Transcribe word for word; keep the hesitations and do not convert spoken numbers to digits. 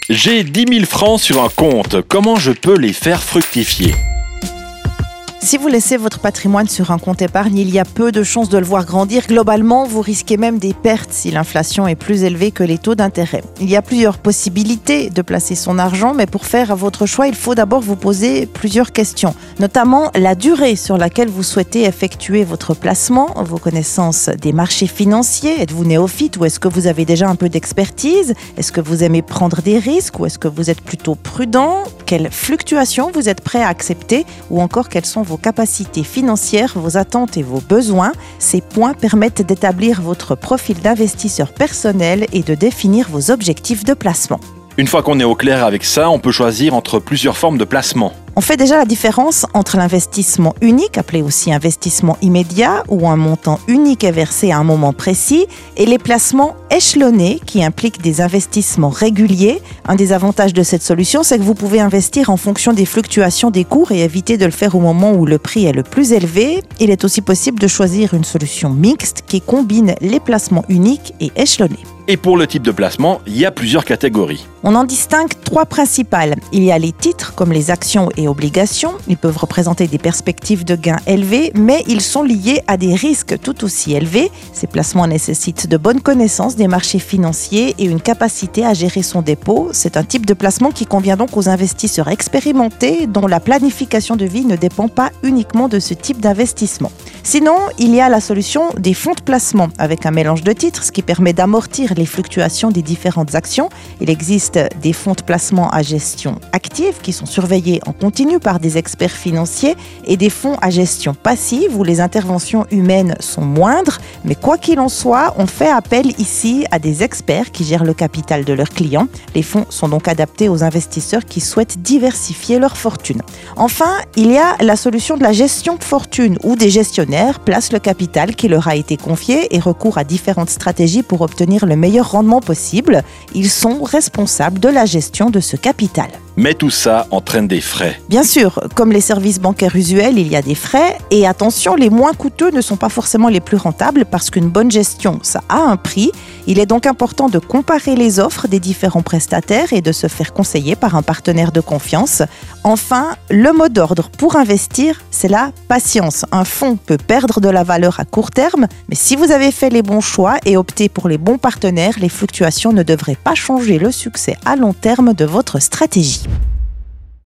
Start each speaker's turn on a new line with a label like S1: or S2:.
S1: J'ai dix mille francs sur un compte, comment je peux les faire fructifier ?
S2: Si vous laissez votre patrimoine sur un compte épargne, il y a peu de chances de le voir grandir. Globalement, vous risquez même des pertes si l'inflation est plus élevée que les taux d'intérêt. Il y a plusieurs possibilités de placer son argent, mais pour faire votre choix, il faut d'abord vous poser plusieurs questions, notamment la durée sur laquelle vous souhaitez effectuer votre placement, vos connaissances des marchés financiers. Êtes-vous néophyte ou est-ce que vous avez déjà un peu d'expertise ? Est-ce que vous aimez prendre des risques ou est-ce que vous êtes plutôt prudent ? Quelles fluctuations vous êtes prêt à accepter ou encore quelles sont vos capacités financières, vos attentes et vos besoins. Ces points permettent d'établir votre profil d'investisseur personnel et de définir vos objectifs de placement.
S1: Une fois qu'on est au clair avec ça, on peut choisir entre plusieurs formes de placement.
S2: On fait déjà la différence entre l'investissement unique, appelé aussi investissement immédiat, où un montant unique est versé à un moment précis, et les placements échelonnés, qui impliquent des investissements réguliers. Un des avantages de cette solution, c'est que vous pouvez investir en fonction des fluctuations des cours et éviter de le faire au moment où le prix est le plus élevé. Il est aussi possible de choisir une solution mixte qui combine les placements uniques et échelonnés.
S1: Et pour le type de placement, il y a plusieurs catégories.
S2: On en distingue trois principales. Il y a les titres, comme les actions et obligations. Ils peuvent représenter des perspectives de gains élevées, mais ils sont liés à des risques tout aussi élevés. Ces placements nécessitent de bonnes connaissances des marchés financiers et une capacité à gérer son dépôt. C'est un type de placement qui convient donc aux investisseurs expérimentés, dont la planification de vie ne dépend pas uniquement de ce type d'investissement. Sinon, il y a la solution des fonds de placement, avec un mélange de titres, ce qui permet d'amortir les fluctuations des différentes actions. Il existe des fonds de placement à gestion active qui sont surveillés en continu par des experts financiers et des fonds à gestion passive où les interventions humaines sont moindres. Mais quoi qu'il en soit, on fait appel ici à des experts qui gèrent le capital de leurs clients. Les fonds sont donc adaptés aux investisseurs qui souhaitent diversifier leur fortune. Enfin, il y a la solution de la gestion de fortune où des gestionnaires placent le capital qui leur a été confié et recourent à différentes stratégies pour obtenir le meilleur rendement possible. Ils sont responsables de la gestion de ce capital.
S1: Mais tout ça entraîne des frais.
S2: Bien sûr, comme les services bancaires usuels, il y a des frais. Et attention, les moins coûteux ne sont pas forcément les plus rentables parce qu'une bonne gestion, ça a un prix. Il est donc important de comparer les offres des différents prestataires et de se faire conseiller par un partenaire de confiance. Enfin, le mot d'ordre pour investir, c'est la patience. Un fonds peut perdre de la valeur à court terme, mais si vous avez fait les bons choix et opté pour les bons partenaires, les fluctuations ne devraient pas changer le succès à long terme de votre stratégie.